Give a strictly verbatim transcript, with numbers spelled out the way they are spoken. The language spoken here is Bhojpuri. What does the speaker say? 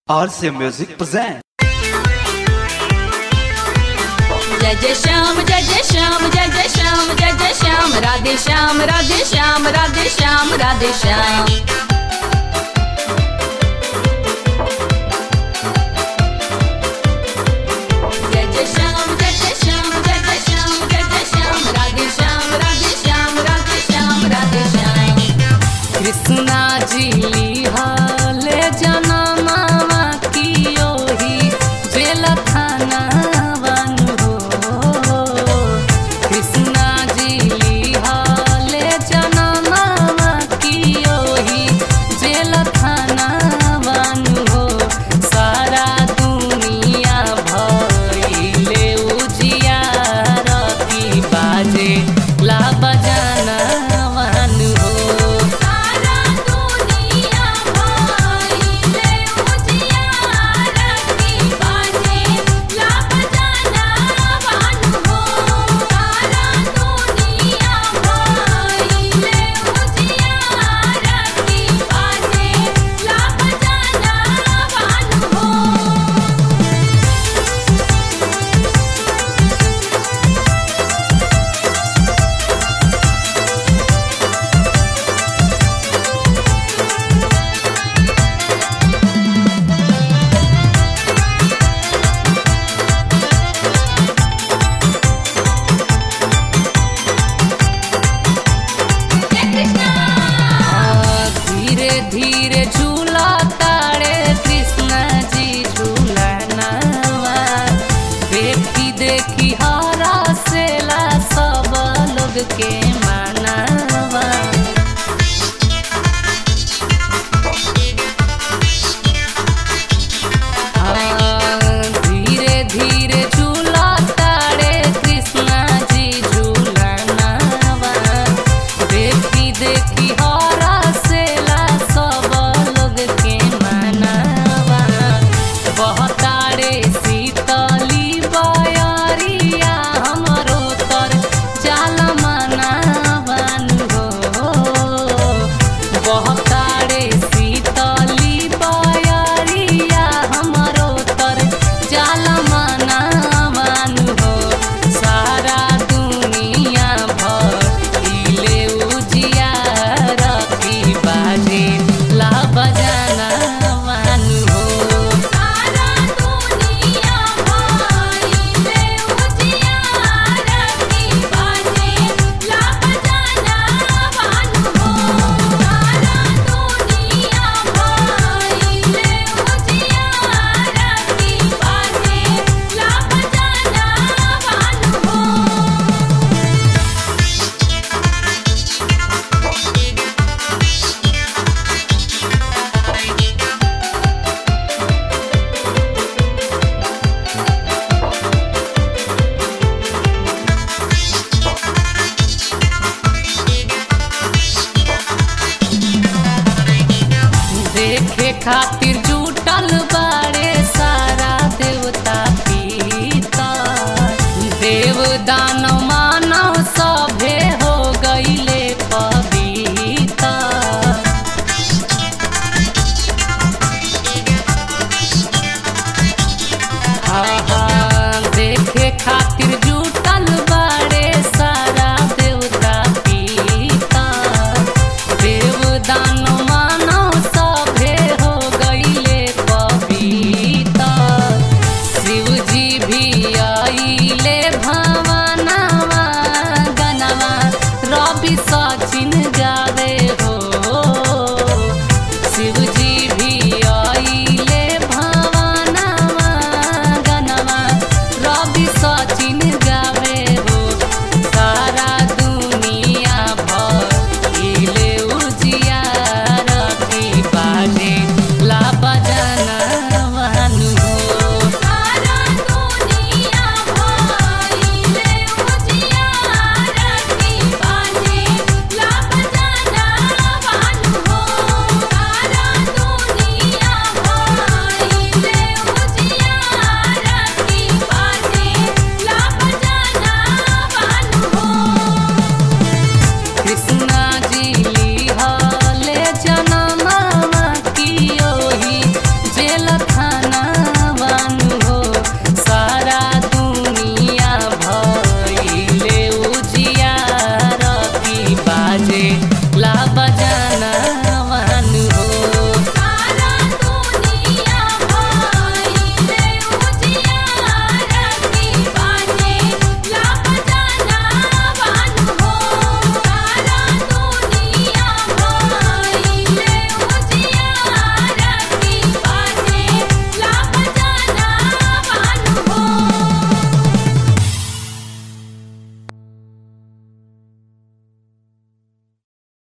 R C Music present. जय जय श्याम जय जय श्याम जय जय श्याम जय जय श्याम राधे श्याम राधे श्याम राधे श्याम राधे श्याम जय जय श्याम जय जय श्याम जय जय श्याम जय जय श्याम राधे श्याम राधे श्याम राधे श्याम राधे श्याम कृष्णा जी लिहाले जनमावा की ओही जेल थाना धीरे झूला तारे कृष्ण जी झूलनावा देखी देखी हरा सेला सब लोग के मानावा धीरे धीरे झूला तारे कृष्ण जी झूलनावा देखी देखी हरा सेला सब लोग के मानावा बहतारे शीतली बयरिया हमरो तर जाल मनावन हो बहतारे शीतली बयरिया हमरो तर जाल मनावन हो सारा दुनिया भर इले उजिया रखी बाजे ला बजाना वानु हो सारा दुनिया भर इले उजिया रखी बाजे ला बजाना वानु हो सारा दुनिया भर इले उजिया रखी बाजे ला बजाना वानु हो देखे खातिर जुटल बारे सारा देवता पीता देव दानव मानव सभे हो गईले पविता देखे खातिर जुटल बारे सारा देवता पीता देव दानव मानव सभे हो गईले पविता शिव जी भी आइले भवनवा गनवा रवि सचिन